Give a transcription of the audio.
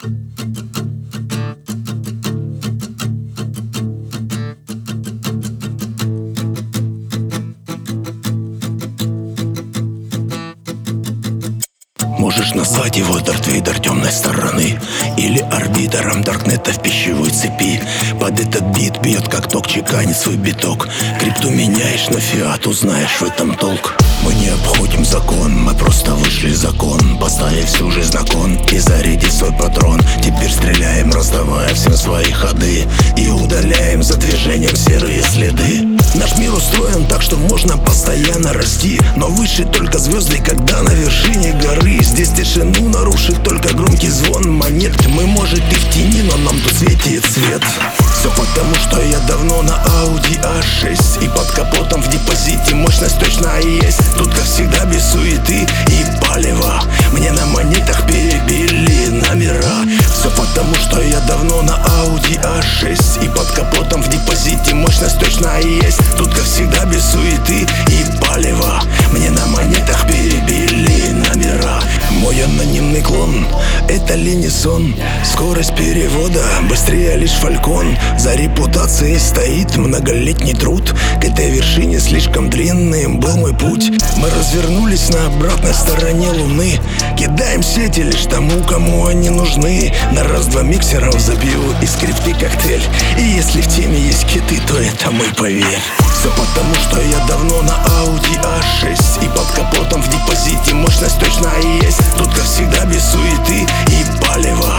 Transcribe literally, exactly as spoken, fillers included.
Можешь назвать его Дарт Вейдер темной стороны или арбитром Даркнета в пищевой цепи. Под этот бит бьет как ток, чеканит свой биток. Крипту меняешь на фиат, узнаешь в этом толк. Мы не обходим закон, мы просто вышли закон, поставив всю жизнь на кон и зарядив свой патрон. Теперь стреляем, раздавая всем свои ходы, и удаляем за движением серые следы. Наш мир устроен так, что можно постоянно расти, но выше только звезды, когда на вершине горы. Здесь тишину нарушит только громкий звон монет. Мы, может, и в тени, но нам тут светит свет. Все потому, что я давно на Audi а шесть, и под капотом в депозите мощность точно есть. Тут, как всегда, без суеты и палева. Мне на монетах перебили номера. Все потому, что я давно на Audi а шесть, и под капотом в депозите мощность точно есть. Тут, как всегда, без суеты и палева. Мне на монетах перебили номера. Мой анонимный клон — это Ленисон. Скорость перевода быстрее лишь Фалькон. За репутацией стоит многолетний труд. К этой вершине слишком длинным был мой путь. Мы развернулись на обратной стороне луны, кидаем сети лишь тому, кому они нужны. На раз-два миксеров забью и скрипты коктейль. И если в теме есть киты, то это мы, поверь. Все потому, что я давно на Audi а шесть, и под капотом в депозите мощность точно есть. Тут, как всегда, без суеты и палева.